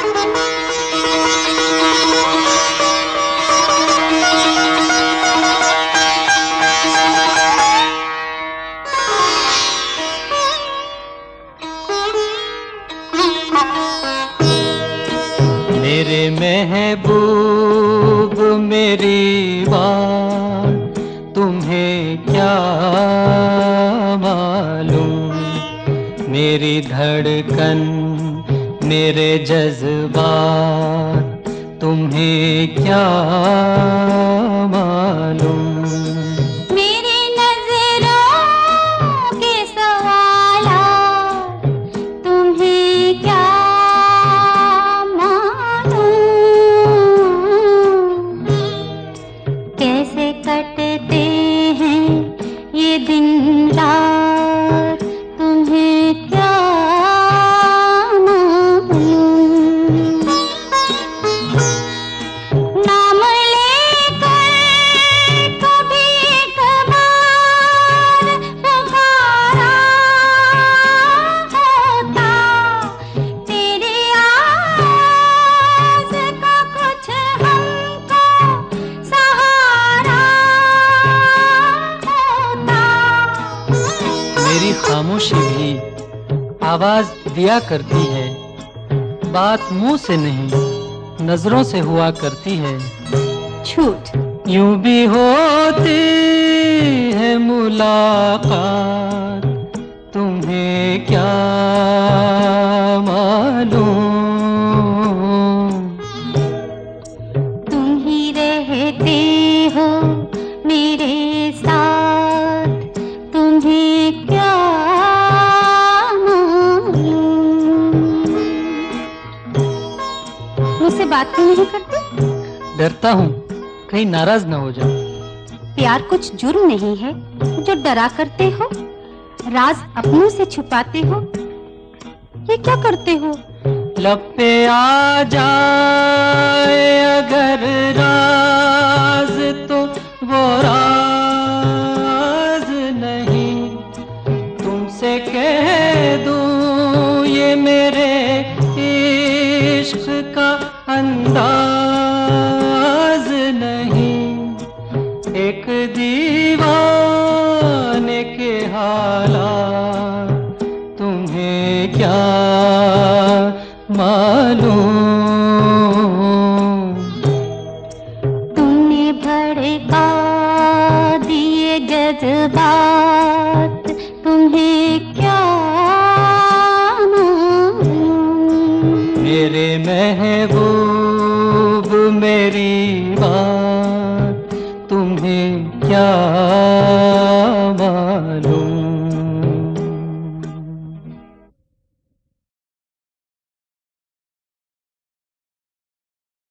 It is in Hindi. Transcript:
मेरे महबूब मेरी बात तुम्हें क्या मालूम, मेरी धड़कन मेरे जज्बात तुम्हें क्या मालूम। कैसे कटते हैं ये दिन रात तुम्हें क्या मालूम। नाम लेकर कभी कभार पुकारा होता, तेरी आवाज़ का कुछ हमको मेरी खामोशी भी आवाज दिया करती है, बात मुंह से नहीं नजरों से हुआ करती है। झूठ। यूं भी होती है मुलाकात तुम्हें क्या मालूम। तुम ही रहते हो मेरे साथ, तुम्हें क्या मालूम। मुझसे बात क्यों नहीं करते? डरता हूँ कहीं नाराज ना हो जाओ। प्यार कुछ जुर्म नहीं है जो डरा करते हो, राज अपनों से छुपाते हो। ये क्या करते हो? लब पे आ जाए अगर राज तो वो राज नहीं, तुमसे कह दूं ये मेरे इश्क का अंदाज नहीं। एक दीवाने के हालात तुम्हें क्या मालूम। तुमने भड़का दिए जज्बात तुम्हें क्या मालूम। मेरे महबूब मेरी बात तुम्हें क्या